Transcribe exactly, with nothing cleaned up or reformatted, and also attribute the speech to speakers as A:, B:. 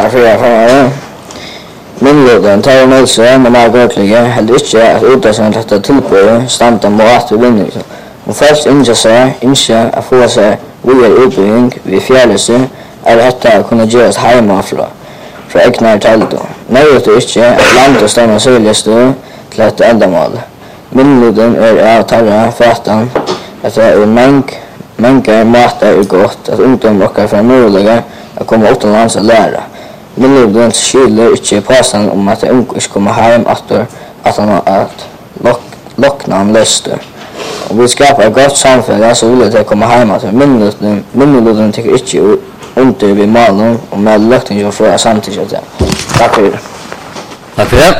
A: här fyra fram. Myndigheten tar med sig med närgårdliga heller inte att utösa detta tillbörd stanta mot att vinning. Och först inte sig, inte att få sig via utbyggning vid fjärlelse är detta att kunna göras hemma för egna taldo. Nöjet är inte att landet stannar säljaste till ett ändamål. Myndigheten är av tarra fatan att det är mäng Många matar är gott att ungdom råkar från möjliga att komma utomlands och lära. Myndigheten skyller inte påstånd om att ungdom inte kommer hem efter att han har att lock, lockna han löster. Och vi skapar ett gott samfällag så vill det komma hem efter myndigheten. Myndigheten tycker inte under vid malen och med lökning för att samtidigt. Tack för det.
B: Tack för det.